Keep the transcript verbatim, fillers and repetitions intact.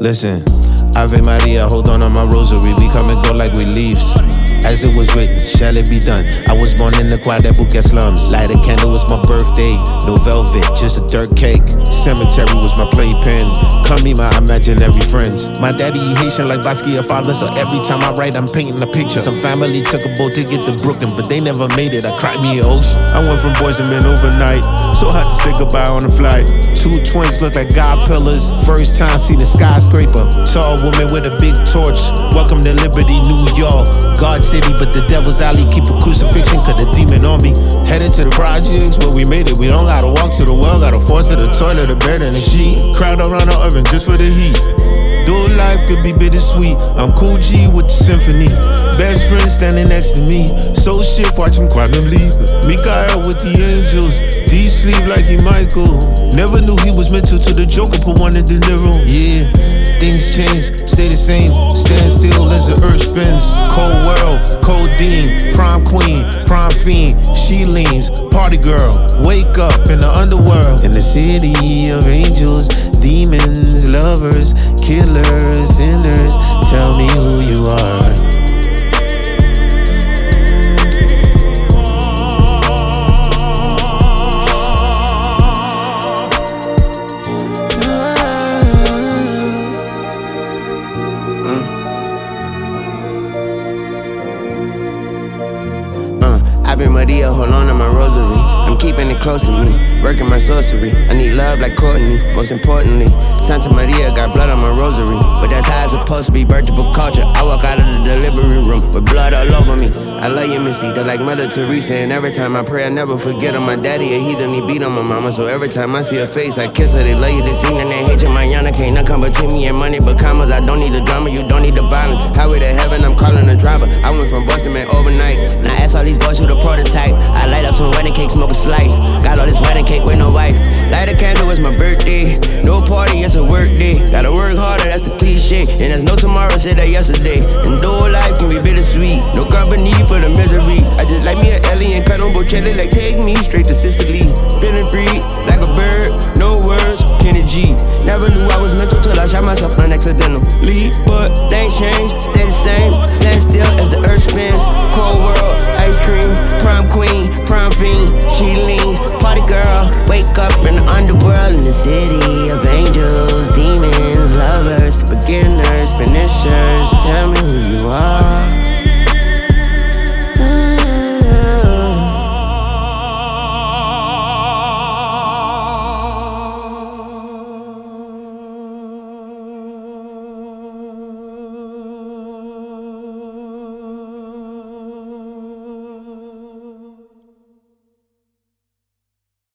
Listen, Ave Maria, hold on on my rosary. We come and go like we leaves. As it was written, shall it be done? I was born in the Quadruple slums. Light a candle, it's my birthday. No velvet, just a dirt cake. Cemetery was my playpen. Come be my imaginary friends. My daddy Haitian like Basquiat father, so every time I write, I'm painting a picture. Some family took a boat to get to Brooklyn, but they never made it. I cried me an ocean. I went from boys and men overnight. So hard to say goodbye on the flight. Two twins look like God pillars. First time see the skyscraper. Tall woman with a big torch. Welcome to Liberty, New York. God City, but the devil's alley. Keep a crucifixion, cut the demon on me. Headed to the projects where we made it. We don't gotta walk to the well, gotta force to the toilet, the bed, and the sheet. Crowd around the oven just for the heat. Though life could be bittersweet, I'm Cool G with the symphony. Best friend standing next to me. So shit, watch him quantum leap. Mikael with the angels. Deep sleep like he Michael. Never knew he was mental to the Joker, put one in De Niro. Yeah, things change, stay the same. Stand still as the earth spins. Cold world, codeine, prime queen, prime fiend. She leans, party girl, wake up in the underworld. In the city of angels, demons, lovers, killers, sinners. Tell me who you are. Ave Maria, hold on to my rosary. I'm keeping it close to me, working my sorcery. I need love like Courtney, most importantly. Santa Maria got blood on my rosary, but that's how it's supposed to be. Vertebral culture. I walk out of the delivery room with blood all over me. I love you, Missy, they're like Mother Teresa. And every time I pray, I never forget her. My daddy a heathen, he beat on my mama. So every time I see her face, I kiss her. They love you, they sing, and they hate you. Mañana can't not come between me and money but commas. I don't need the drama, you don't need the violence. Highway to heaven, I'm calling the driver. I went from Boston, man, overnight. Now I ask all these boys who the prototype. I light up some wedding cake, smoke a slice. Got all this wedding cake with no wife. Light a candle, it's my birthday. No party, it's a work day. Gotta work harder, that's the cliche. And there's no tomorrow, said that yesterday. And though life can be bittersweet, no company for the misery. I just like me an alien, cut on Bocelli, like take me straight to Sicily. Feeling free, like a bird, no words, Kenny G. Never knew I was mental till I shot myself unaccidentally. But things change, stay the same. Stand still as the earth spins. Cold world, ice cream, prime queen, prime fiend. She leans, party girl, wake up in the underworld. In the city of angels, demons, lovers, beginners, finishers.